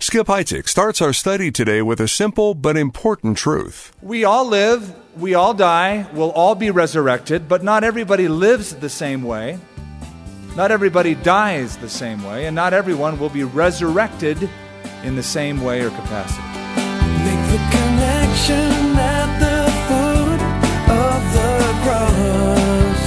Skip Heitzig starts our study today with a simple but important truth. We all live, we all die, we'll all be resurrected, but not everybody lives the same way. Not everybody dies the same way, and not everyone will be resurrected in the same way or capacity. Make the connection at the foot of the cross.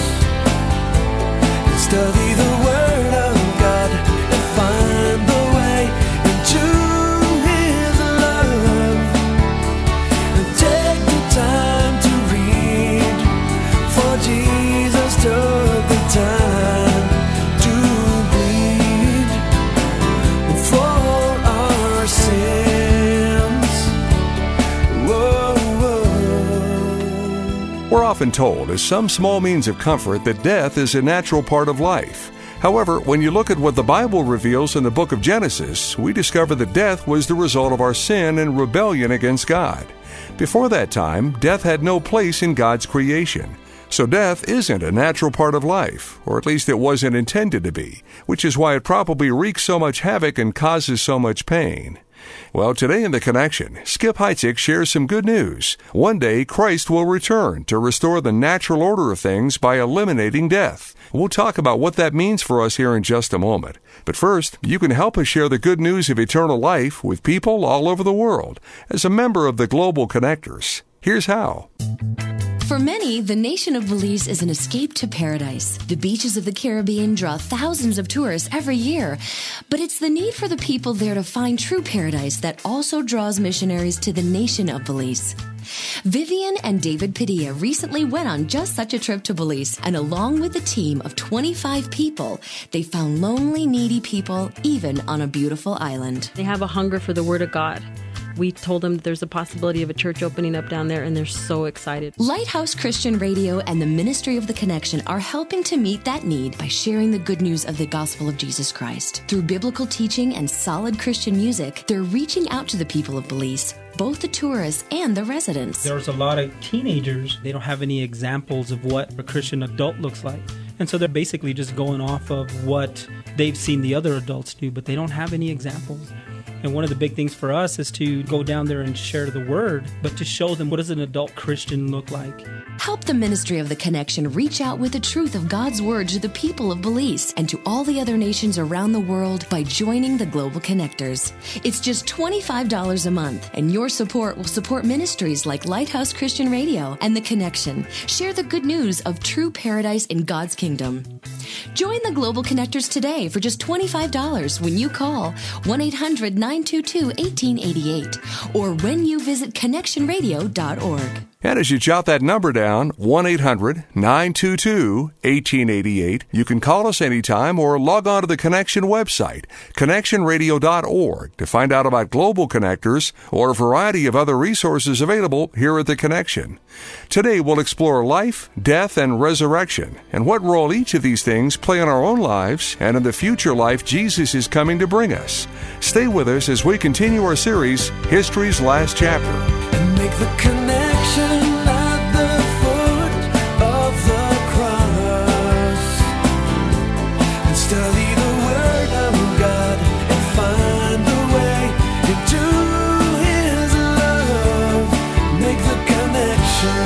Study the Word of God and find the way into His love. And take the time to read, for Jesus took the time to bleed for our sins. Whoa, whoa. We're often told, as some small means of comfort, that death is a natural part of life. However, when you look at what the Bible reveals in the book of Genesis, we discover that death was the result of our sin and rebellion against God. Before that time, death had no place in God's creation. So death isn't a natural part of life, or at least it wasn't intended to be, which is why it probably wreaks so much havoc and causes so much pain. Well, today in The Connection, Skip Heitzig shares some good news. One day, Christ will return to restore the natural order of things by eliminating death. We'll talk about what that means for us here in just a moment. But first, you can help us share the good news of eternal life with people all over the world as a member of the Global Connectors. Here's how. For many, the nation of Belize is an escape to paradise. The beaches of the Caribbean draw thousands of tourists every year. But it's the need for the people there to find true paradise that also draws missionaries to the nation of Belize. Vivian and David Padilla recently went on just such a trip to Belize, and along with a team of 25 people, they found lonely, needy people even on a beautiful island. They have a hunger for the Word of God. We told them that there's a possibility of a church opening up down there, and they're so excited. Lighthouse Christian Radio and the Ministry of the Connection are helping to meet that need by sharing the good news of the gospel of Jesus Christ. Through biblical teaching and solid Christian music, they're reaching out to the people of Belize, both the tourists and the residents. There's a lot of teenagers, they don't have any examples of what a Christian adult looks like. And so they're basically just going off of what they've seen the other adults do, but they don't have any examples. And one of the big things for us is to go down there and share the word, but to show them what does an adult Christian look like. Help the Ministry of the Connection reach out with the truth of God's Word to the people of Belize and to all the other nations around the world by joining the Global Connectors. It's just $25 a month, and your support will support ministries like Lighthouse Christian Radio and The Connection. Share the good news of true paradise in God's kingdom. Join the Global Connectors today for just $25 when you call 1-800-922-1888 or when you visit connectionradio.org. And as you jot that number down, 1-800-922-1888, you can call us anytime or log on to the Connection website, connectionradio.org, to find out about Global Connectors or a variety of other resources available here at the Connection. Today we'll explore life, death, and resurrection, and what role each of these things play in our own lives and in the future life Jesus is coming to bring us. Stay with us as we continue our series, History's Last Chapter. And make the connection at the foot of the cross. And study the Word of God and find the way into His love. Make the connection.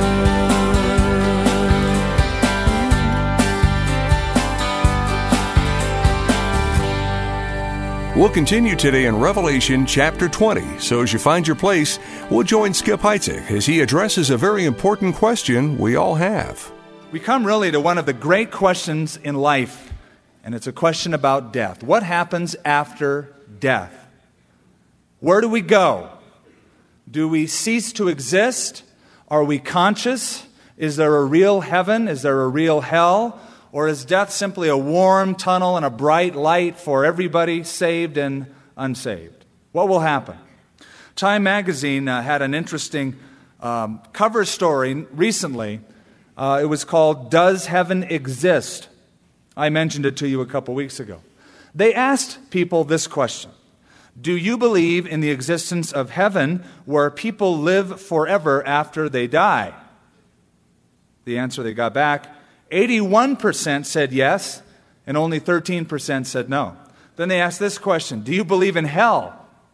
We'll continue today in Revelation chapter 20, so as you find your place, we'll join Skip Heitzig as he addresses a very important question we all have. We come really to one of the great questions in life, and it's a question about death. What happens after death? Where do we go? Do we cease to exist? Are we conscious? Is there a real heaven? Is there a real hell? Or is death simply a warm tunnel and a bright light for everybody saved and unsaved? What will happen? Time magazine had an interesting cover story recently. It was called, Does Heaven Exist? I mentioned it to you a couple weeks ago. They asked people this question. Do you believe in the existence of heaven where people live forever after they die? The answer they got back, 81% said yes, and only 13% said no. Then they asked this question, do you believe in hell,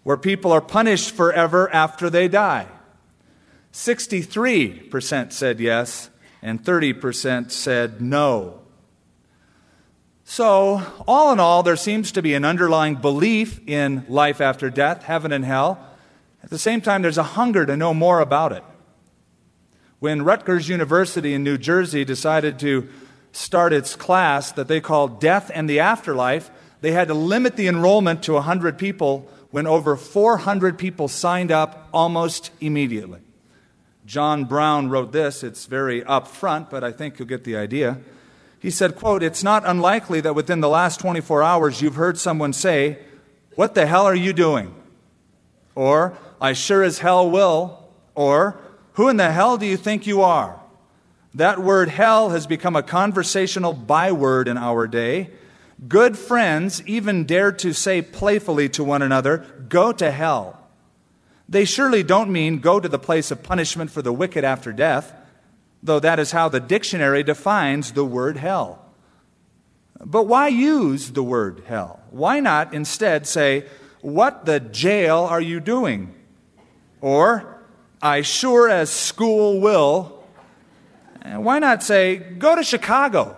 where people are punished forever after they die. 63% said yes, and 30% said no. So, all in all, there seems to be an underlying belief in life after death, heaven and hell. At the same time, there's a hunger to know more about it. When Rutgers University in New Jersey decided to start its class that they called Death and the Afterlife, they had to limit the enrollment to 100 people when over 400 people signed up almost immediately. John Brown wrote this. It's very upfront, but I think you'll get the idea. He said, quote, "It's not unlikely that within the last 24 hours you've heard someone say, 'What the hell are you doing?' Or, 'I sure as hell will,' or, 'Who in the hell do you think you are?' That word hell has become a conversational byword in our day. Good friends even dare to say playfully to one another, 'Go to hell.' They surely don't mean go to the place of punishment for the wicked after death, though that is how the dictionary defines the word hell. But why use the word hell? Why not instead say, 'What the jail are you doing?' Or, 'I sure as school will.' And why not say, 'Go to Chicago'?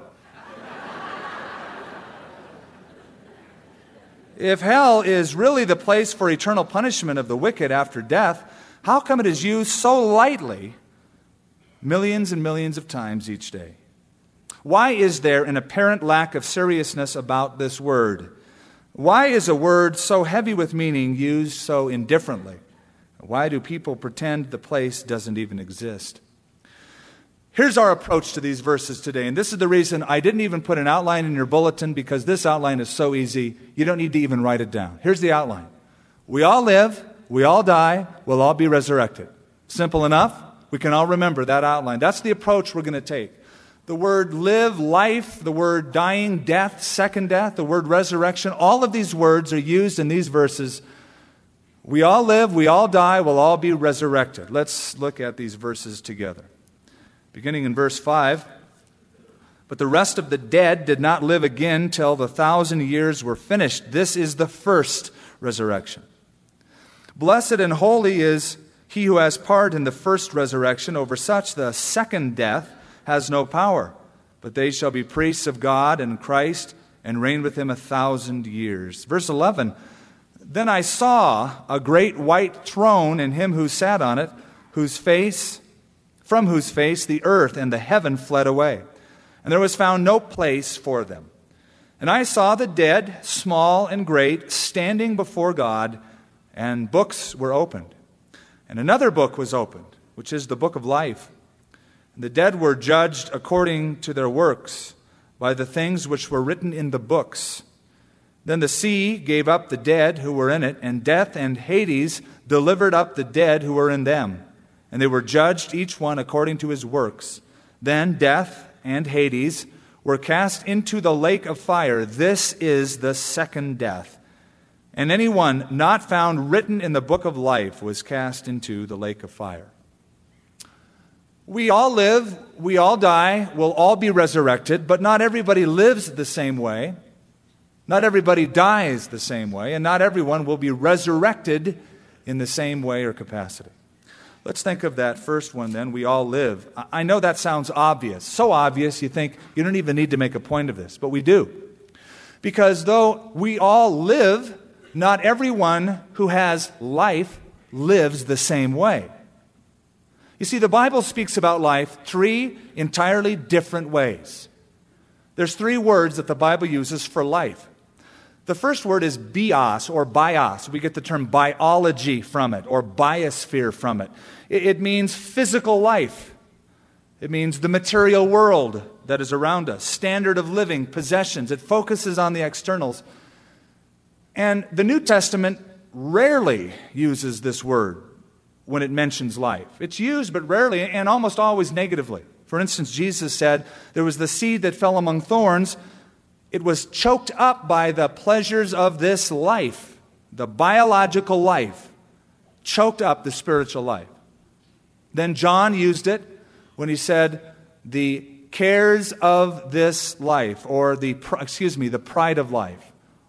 If hell is really the place for eternal punishment of the wicked after death, how come it is used so lightly millions and millions of times each day? Why is there an apparent lack of seriousness about this word? Why is a word so heavy with meaning used so indifferently? Why do people pretend the place doesn't even exist? Here's our approach to these verses today, and this is the reason I didn't even put an outline in your bulletin, because this outline is so easy, you don't need to even write it down. Here's the outline. We all live, we all die, we'll all be resurrected. Simple enough? We can all remember that outline. That's the approach we're going to take. The word live, life, the word dying, death, second death, the word resurrection, all of these words are used in these verses. We all live, we all die, we'll all be resurrected. Let's look at these verses together. Beginning in verse 5, "But the rest of the dead did not live again till the 1,000 years were finished. This is the first resurrection. Blessed and holy is he who has part in the first resurrection. Over such the second death has no power, but they shall be priests of God and Christ and reign with him 1,000 years." Verse 11, "Then I saw a great white throne and him who sat on it, from whose face the earth and the heaven fled away, and there was found no place for them. And I saw the dead, small and great, standing before God, and books were opened. And another book was opened, which is the book of life. And the dead were judged according to their works, by the things which were written in the books. Then the sea gave up the dead who were in it, and death and Hades delivered up the dead who were in them. And they were judged, each one according to his works. Then death and Hades were cast into the lake of fire. This is the second death. And anyone not found written in the book of life was cast into the lake of fire." We all live, we all die, we'll all be resurrected, but not everybody lives the same way. Not everybody dies the same way, and not everyone will be resurrected in the same way or capacity. Let's think of that first one then. We all live. I know that sounds obvious. So obvious you think you don't even need to make a point of this, but we do. Because though we all live, not everyone who has life lives the same way. You see, the Bible speaks about life three entirely different ways. There's three words that the Bible uses for life. The first word is bios or bios. We get the term biology from it or biosphere from it. It means physical life. It means the material world that is around us, standard of living, possessions. It focuses on the externals. And the New Testament rarely uses this word when it mentions life. It's used, but rarely and almost always negatively. For instance, Jesus said, there was the seed that fell among thorns. It was choked up by the pleasures of this life, the biological life, choked up the spiritual life. Then John used it when he said, the cares of this life, or the pride of life,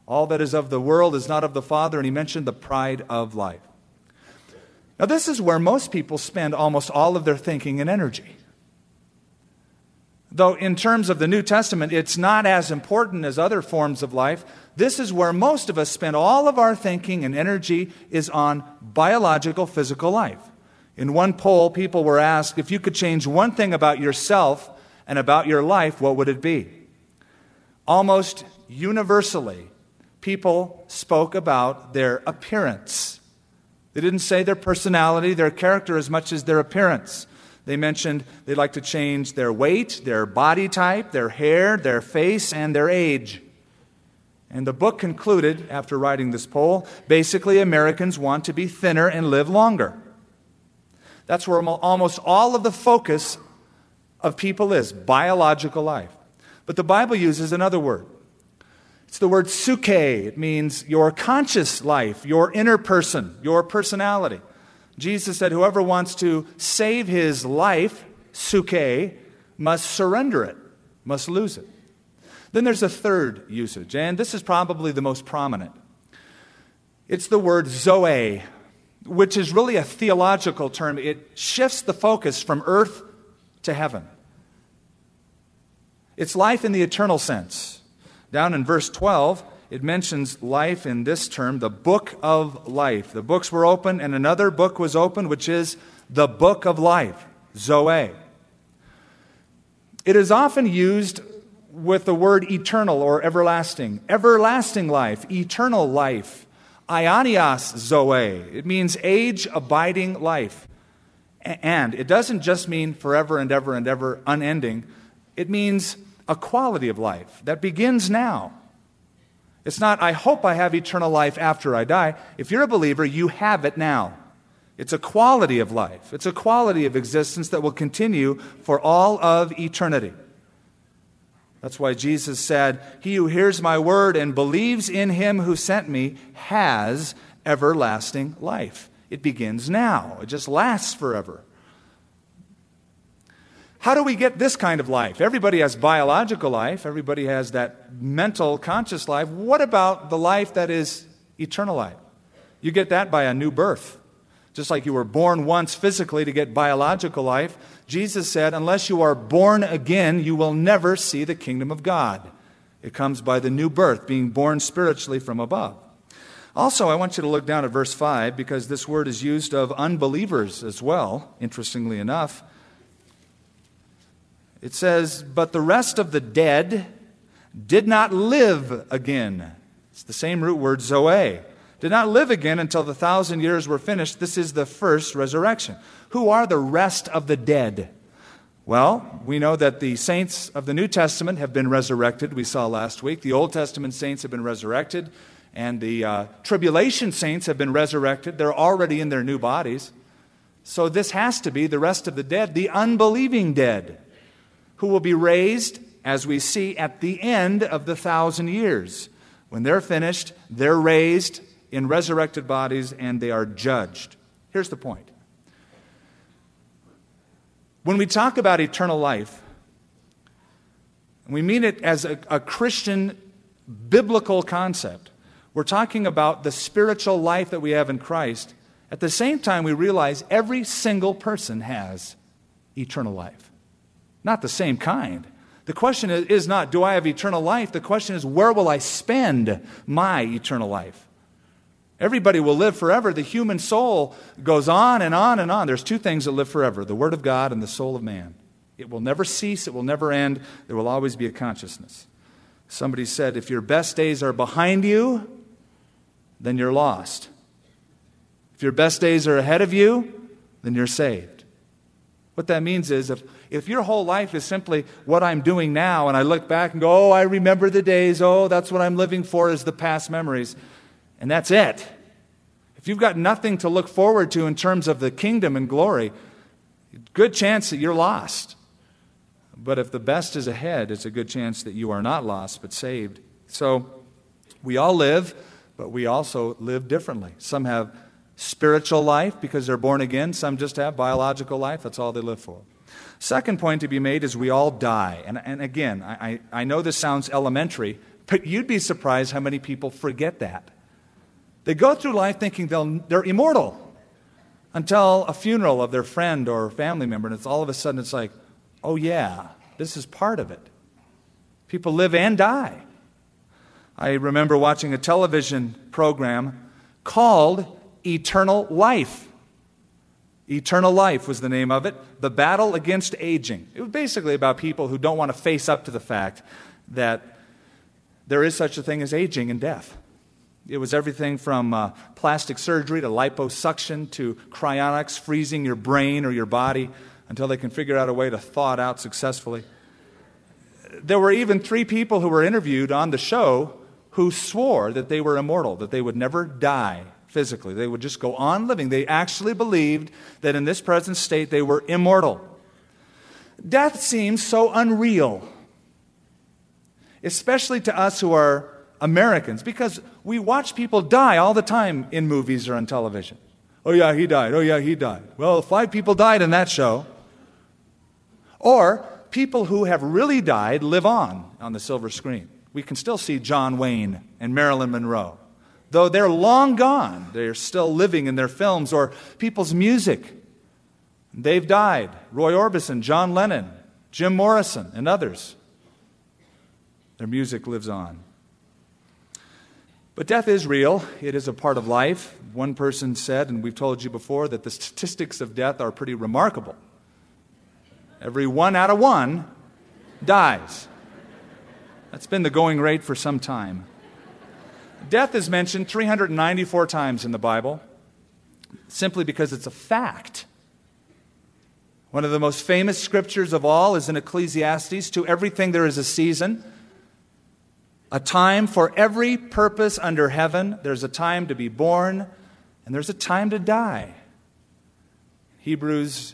All that is of the world is not of the Father, and he mentioned the pride of life. Now, this is where most people spend almost all of their thinking and energy. Though in terms of the New Testament, it's not as important as other forms of life, this is where most of us spend all of our thinking and energy is on biological, physical life. In one poll, people were asked, if you could change one thing about yourself and about your life, what would it be? Almost universally, people spoke about their appearance. They didn't say their personality, their character as much as their appearance. They mentioned they'd like to change their weight, their body type, their hair, their face, and their age. And the book concluded, after writing this poll, basically Americans want to be thinner and live longer. That's where almost all of the focus of people is, biological life. But the Bible uses another word. It's the word suke. It means your conscious life, your inner person, your personality. Jesus said, whoever wants to save his life, suke, must surrender it, must lose it. Then there's a third usage, and this is probably the most prominent. It's the word zoe, which is really a theological term. It shifts the focus from earth to heaven. It's life in the eternal sense. Down in verse 12, it mentions life in this term, the book of life. The books were open, and another book was opened, which is the book of life, Zoe. It is often used with the word eternal or everlasting. Everlasting life, eternal life. Aionios Zoe. It means age-abiding life. And it doesn't just mean forever and ever and ever, unending. It means a quality of life that begins now. It's not, I hope I have eternal life after I die. If you're a believer, you have it now. It's a quality of life. It's a quality of existence that will continue for all of eternity. That's why Jesus said, he who hears my word and believes in him who sent me has everlasting life. It begins now. It just lasts forever. How do we get this kind of life? Everybody has biological life. Everybody has that mental, conscious life. What about the life that is eternal life? You get that by a new birth. Just like you were born once physically to get biological life, Jesus said, unless you are born again, you will never see the kingdom of God. It comes by the new birth, being born spiritually from above. Also, I want you to look down at verse 5, because this word is used of unbelievers as well, interestingly enough. It says, but the rest of the dead did not live again. It's the same root word, zoe. Did not live again until the 1,000 years were finished. This is the first resurrection. Who are the rest of the dead? Well, we know that the saints of the New Testament have been resurrected. We saw last week. The Old Testament saints have been resurrected. And the tribulation saints have been resurrected. They're already in their new bodies. So this has to be the rest of the dead, the unbelieving dead, who will be raised, as we see, at the end of the 1,000 years. When they're finished, they're raised in resurrected bodies, and they are judged. Here's the point. When we talk about eternal life, and we mean it as a Christian biblical concept, we're talking about the spiritual life that we have in Christ. At the same time, we realize every single person has eternal life. Not the same kind. The question is not, do I have eternal life? The question is, where will I spend my eternal life? Everybody will live forever. The human soul goes on and on and on. There's two things that live forever, the Word of God and the soul of man. It will never cease. It will never end. There will always be a consciousness. Somebody said, if your best days are behind you, then you're lost. If your best days are ahead of you, then you're saved. What that means is, if your whole life is simply what I'm doing now, and I look back and go, oh, I remember the days, oh, that's what I'm living for is the past memories, and that's it. If you've got nothing to look forward to in terms of the kingdom and glory, good chance that you're lost. But if the best is ahead, it's a good chance that you are not lost, but saved. So we all live, but we also live differently. Some have spiritual life because they're born again. Some just have biological life. That's all they live for. Second point to be made is we all die. And again, I know this sounds elementary, But you'd be surprised how many people forget that. They go through life thinking they're immortal until a funeral of their friend or family member, and it's all of a sudden it's like, oh yeah, this is part of it. People live and die. I remember watching a television program called Eternal Life. Eternal Life was the name of it. The Battle Against Aging. It was basically about people who don't want to face up to the fact that there is such a thing as aging and death. It was everything from plastic surgery to liposuction to cryonics, freezing your brain or your body until they can figure out a way to thaw it out successfully. There were even 3 people who were interviewed on the show who swore that they were immortal, that they would never die physically. They would just go on living. They actually believed that in this present state they were immortal. Death seems so unreal, especially to us who are Americans, because we watch people die all the time in movies or on television. Oh yeah, he died. Oh yeah, he died. Well, 5 people died in that show. Or people who have really died live on the silver screen. We can still see John Wayne and Marilyn Monroe. Though they're long gone, they're still living in their films or people's music. They've died. Roy Orbison, John Lennon, Jim Morrison, and others. Their music lives on. But death is real. It is a part of life. One person said, and we've told you before, that the statistics of death are pretty remarkable. Every 1 out of 1 dies. That's been the going rate for some time. Death is mentioned 394 times in the Bible, simply because it's a fact. One of the most famous scriptures of all is in Ecclesiastes, to everything there is a season, a time for every purpose under heaven. There's a time to be born, and there's a time to die. Hebrews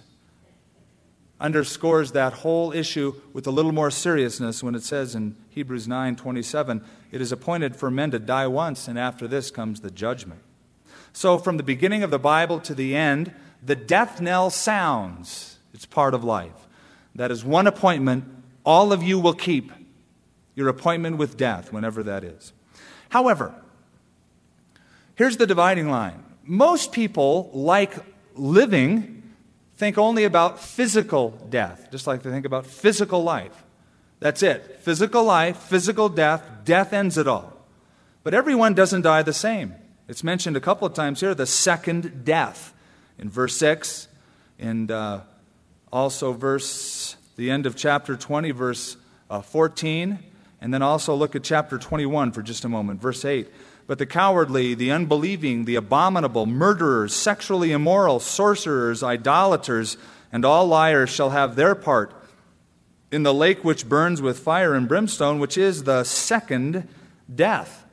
underscores that whole issue with a little more seriousness when it says in Hebrews 9:27, it is appointed for men to die once, and after this comes the judgment. So from the beginning of the Bible to the end, the death knell sounds. It's part of life. That is one appointment all of you will keep, your appointment with death, whenever that is. However, here's the dividing line. Most people, like living, think only about physical death, just like they think about physical life. That's it. Physical life, physical death, death ends it all. But everyone doesn't die the same. It's mentioned a couple of times here, the second death. In verse 6, and also the end of chapter 20, verse 14. And then also look at chapter 21 for just a moment, verse 8. But the cowardly, the unbelieving, the abominable, murderers, sexually immoral, sorcerers, idolaters, and all liars shall have their part in the lake which burns with fire and brimstone, which is the second death.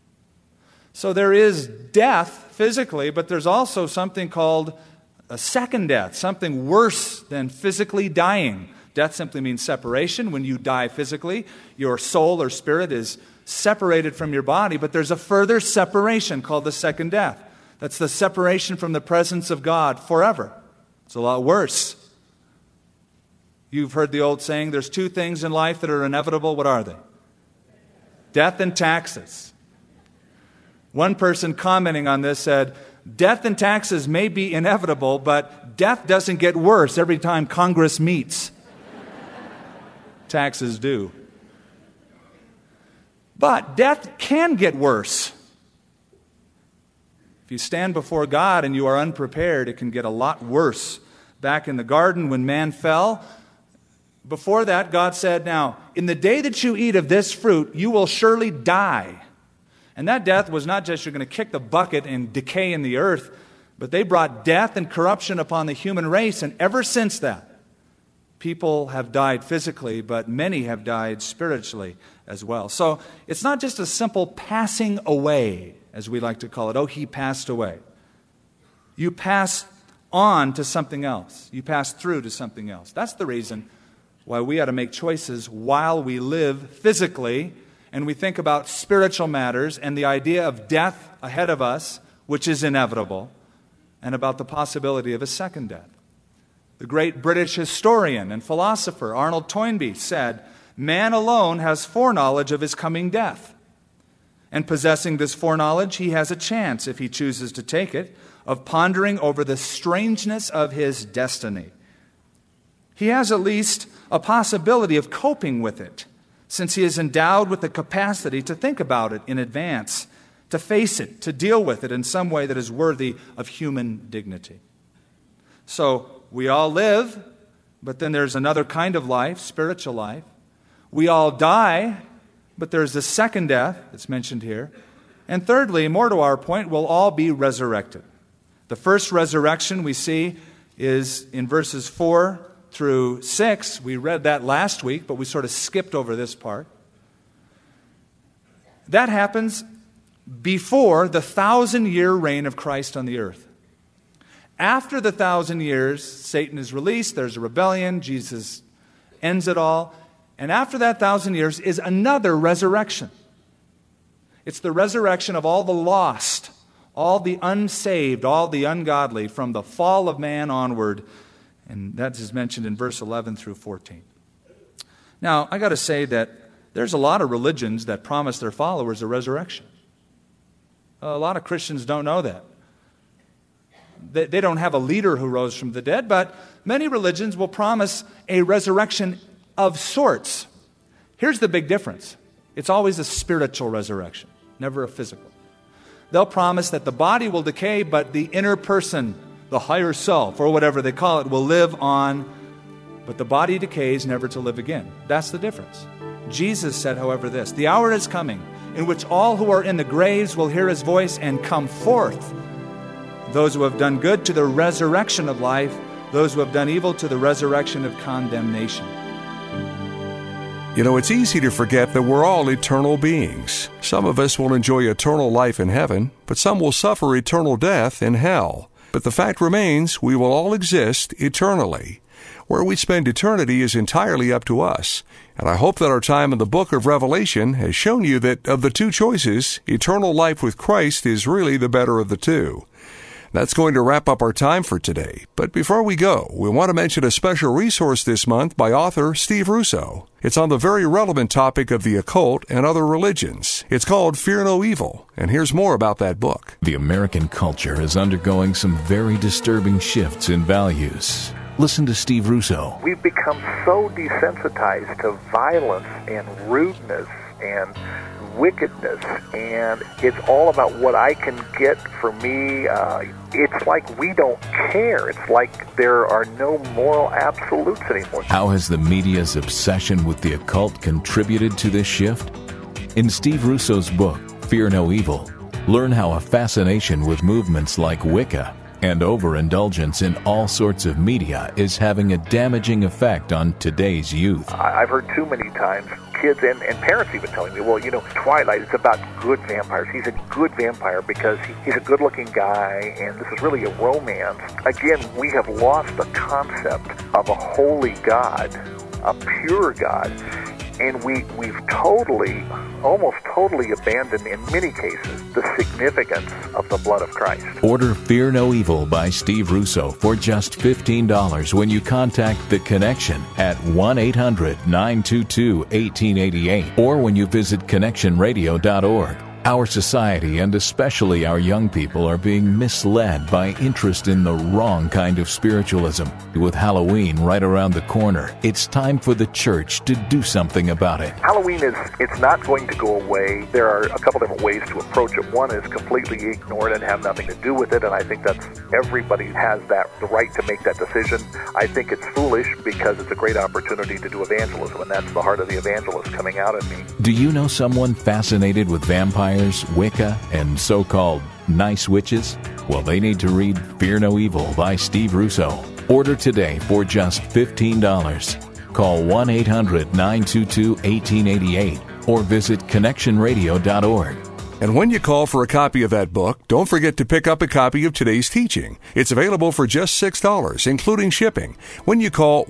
So there is death physically, but there's also something called a second death, something worse than physically dying. Death simply means separation. When you die physically, your soul or spirit is separated from your body, but there's a further separation called the second death. That's the separation from the presence of God forever. It's a lot worse. You've heard the old saying, there's 2 things in life that are inevitable. What are they? Death and taxes. One person commenting on this said, death and taxes may be inevitable, but death doesn't get worse every time Congress meets. Taxes do. But death can get worse. If you stand before God and you are unprepared, it can get a lot worse. Back in the garden when man fell, before that God said, now, in the day that you eat of this fruit, you will surely die. And that death was not just you're going to kick the bucket and decay in the earth, but they brought death and corruption upon the human race. And ever since that, people have died physically, but many have died spiritually as well. So it's not just a simple passing away, as we like to call it. Oh, he passed away. You pass on to something else. You pass through to something else. That's the reason why we ought to make choices while we live physically, and we think about spiritual matters and the idea of death ahead of us, which is inevitable, and about the possibility of a second death. The great British historian and philosopher Arnold Toynbee said, man alone has foreknowledge of his coming death. And possessing this foreknowledge, he has a chance, if he chooses to take it, of pondering over the strangeness of his destiny. He has at least a possibility of coping with it, since he is endowed with the capacity to think about it in advance, to face it, to deal with it in some way that is worthy of human dignity. So we all live, but then there's another kind of life, spiritual life. We all die, but there's the second death that's mentioned here. And thirdly, more to our point, we'll all be resurrected. The first resurrection we see is in verses 4 through 6. We read that last week, but we sort of skipped over this part. That happens before the 1,000-year reign of Christ on the earth. After the 1,000 years, Satan is released, there's a rebellion, Jesus ends it all. And after that 1,000 years is another resurrection. It's the resurrection of all the lost, all the unsaved, all the ungodly from the fall of man onward. And that is mentioned in verse 11 through 14. Now, I got to say that there's a lot of religions that promise their followers a resurrection. A lot of Christians don't know that. They don't have a leader who rose from the dead, but many religions will promise a resurrection of sorts. Here's the big difference. It's always a spiritual resurrection, never a physical. They'll promise that the body will decay, but the inner person, the higher self, or whatever they call it, will live on, but the body decays, never to live again. That's the difference. Jesus said, however, this, "The hour is coming in which all who are in the graves will hear his voice and come forth. Those who have done good to the resurrection of life, those who have done evil to the resurrection of condemnation." You know, it's easy to forget that we're all eternal beings. Some of us will enjoy eternal life in heaven, but some will suffer eternal death in hell. But the fact remains, we will all exist eternally. Where we spend eternity is entirely up to us. And I hope that our time in the book of Revelation has shown you that of the two choices, eternal life with Christ is really the better of the two. That's going to wrap up our time for today. But before we go, we want to mention a special resource this month by author Steve Russo. It's on the very relevant topic of the occult and other religions. It's called Fear No Evil, and here's more about that book. The American culture is undergoing some very disturbing shifts in values. Listen to Steve Russo. We've become so desensitized to violence and rudeness and wickedness, and it's all about what I can get for me. It's like we don't care. It's like there are no moral absolutes anymore. How has the media's obsession with the occult contributed to this shift? In Steve Russo's book, Fear No Evil, learn how a fascination with movements like Wicca and overindulgence in all sorts of media is having a damaging effect on today's youth. I've heard too many times kids and parents even telling me, well, you know, Twilight is about good vampires. He's a good vampire because he's a good-looking guy, and this is really a romance. Again, we have lost the concept of a holy God, a pure God, and we've totally, almost totally abandoned, in many cases, the significance of the blood of Christ. Order Fear No Evil by Steve Russo for just $15 when you contact The Connection at 1-800-922-1888 or when you visit connectionradio.org. Our society, and especially our young people, are being misled by interest in the wrong kind of spiritualism. With Halloween right around the corner, it's time for the church to do something about it. Halloween it's not going to go away. There are a couple different ways to approach it. One is completely ignore it and have nothing to do with it, and I think that's everybody has the right to make that decision. I think it's foolish because it's a great opportunity to do evangelism, and that's the heart of the evangelist coming out in me. Do you know someone fascinated with vampires, Wicca, and so-called nice witches? Well, they need to read Fear No Evil by Steve Russo. Order today for just $15. Call 1-800-922-1888 or visit connectionradio.org. And when you call for a copy of that book, don't forget to pick up a copy of today's teaching. It's available for just $6, including shipping, when you call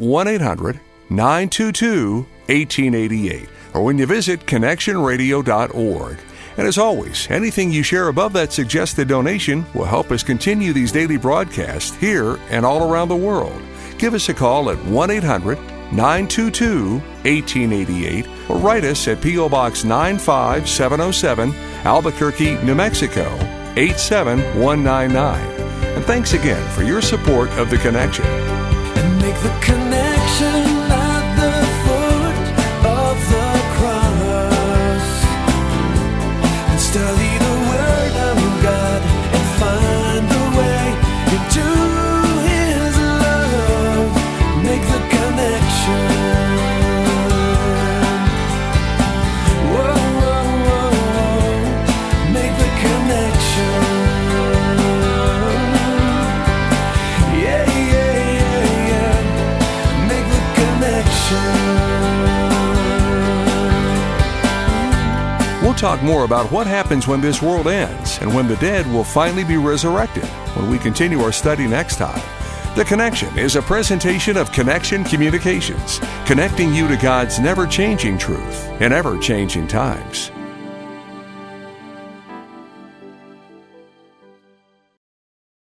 1-800-922-1888 or when you visit connectionradio.org. And as always, anything you share above that suggested donation will help us continue these daily broadcasts here and all around the world. Give us a call at 1-800-922-1888 or write us at P.O. Box 95707, Albuquerque, New Mexico, 87199. And thanks again for your support of The Connection. And make the connection at the foot of the cross, and study the Word of God and find the way into His love. Make the connection. Whoa, whoa, whoa, whoa. Make the connection. Yeah, yeah, yeah, yeah. Make the connection. We'll talk more about what happens when this world ends and when the dead will finally be resurrected when we continue our study next time. The Connection is a presentation of Connection Communications, connecting you to God's never-changing truth in ever-changing times.